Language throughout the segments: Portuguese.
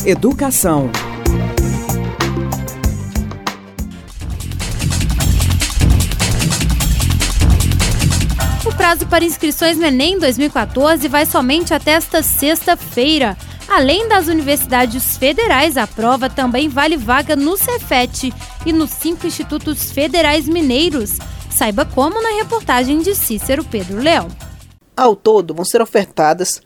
Educação. O prazo para inscrições no Enem 2014 vai somente até esta sexta-feira. Além das universidades federais, a prova também vale vaga no Cefet e nos 5 institutos federais mineiros. Saiba como na reportagem de Cícero Pedro Leão. Ao todo, vão ser ofertadas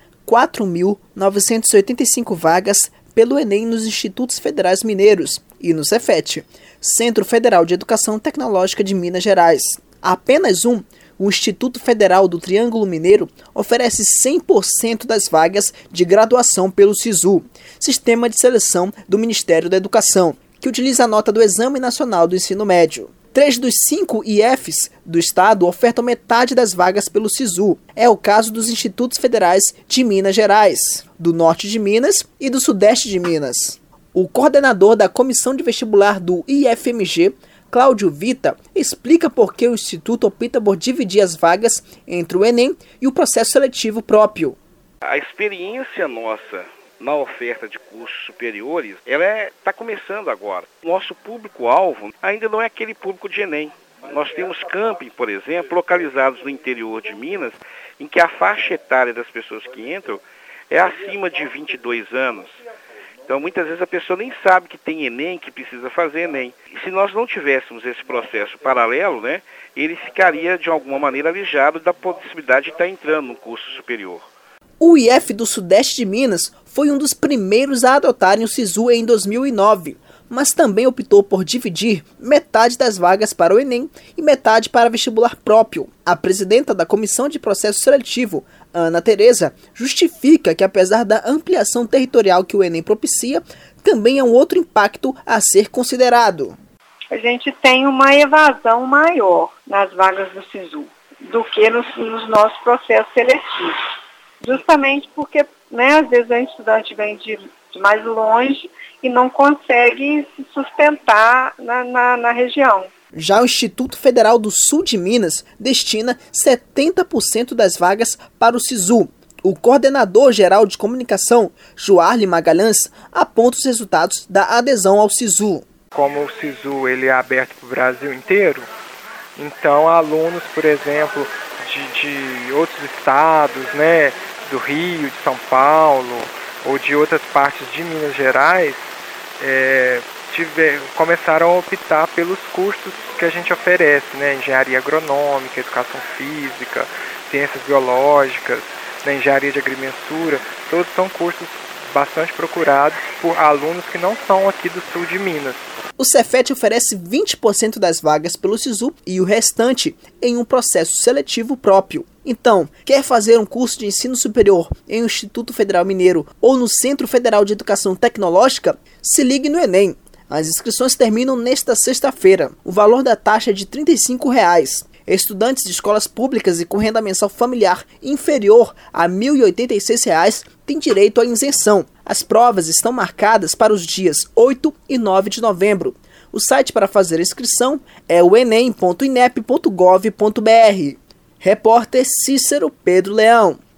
4.985 vagas pelo Enem nos institutos federais mineiros e no Cefet, Centro Federal de Educação Tecnológica de Minas Gerais. Apenas o Instituto Federal do Triângulo Mineiro oferece 100% das vagas de graduação pelo SISU, Sistema de Seleção do Ministério da Educação, que utiliza a nota do Exame Nacional do Ensino Médio. 3 dos 5 IFs do estado ofertam metade das vagas pelo SISU. É o caso dos Institutos Federais de Minas Gerais, do Norte de Minas e do Sudeste de Minas. O coordenador da Comissão de Vestibular do IFMG, Cláudio Vita, explica por que o Instituto opta por dividir as vagas entre o Enem e o processo seletivo próprio. A experiência nossa na oferta de cursos superiores, ela está começando agora. Nosso público-alvo ainda não é aquele público de Enem. Nós temos camping, por exemplo, localizados no interior de Minas, em que a faixa etária das pessoas que entram é acima de 22 anos. Então, muitas vezes a pessoa nem sabe que tem Enem, que precisa fazer Enem. E se nós não tivéssemos esse processo paralelo, ele ficaria, de alguma maneira, alijado da possibilidade de estar entrando no curso superior. O IF do Sudeste de Minas foi um dos primeiros a adotarem o SISU em 2009, mas também optou por dividir metade das vagas para o Enem e metade para vestibular próprio. A presidenta da Comissão de Processo Seletivo, Ana Tereza, justifica que, apesar da ampliação territorial que o Enem propicia, também é um outro impacto a ser considerado. A gente tem uma evasão maior nas vagas do SISU do que nos nossos processos seletivos. Justamente porque, às vezes o estudante vem de mais longe e não consegue se sustentar na região. Já o Instituto Federal do Sul de Minas destina 70% das vagas para o SISU. O coordenador geral de comunicação, Joarli Magalhães, aponta os resultados da adesão ao SISU. Como o SISU ele é aberto para o Brasil inteiro, então alunos, por exemplo, de outros estados, do Rio, de São Paulo ou de outras partes de Minas Gerais, começaram a optar pelos cursos que a gente oferece, engenharia agronômica, educação física, ciências biológicas, engenharia de agrimensura. Todos são cursos bastante procurados por alunos que não são aqui do sul de Minas. O Cefet oferece 20% das vagas pelo SISU e o restante em um processo seletivo próprio. Então, quer fazer um curso de ensino superior em um Instituto Federal Mineiro ou no Centro Federal de Educação Tecnológica? Se ligue no Enem. As inscrições terminam nesta sexta-feira. O valor da taxa é de R$ 35. Estudantes de escolas públicas e com renda mensal familiar inferior a R$ 1.086 têm direito à isenção. As provas estão marcadas para os dias 8 e 9 de novembro. O site para fazer a inscrição é o enem.inep.gov.br. Repórter Cícero Pedro Leão.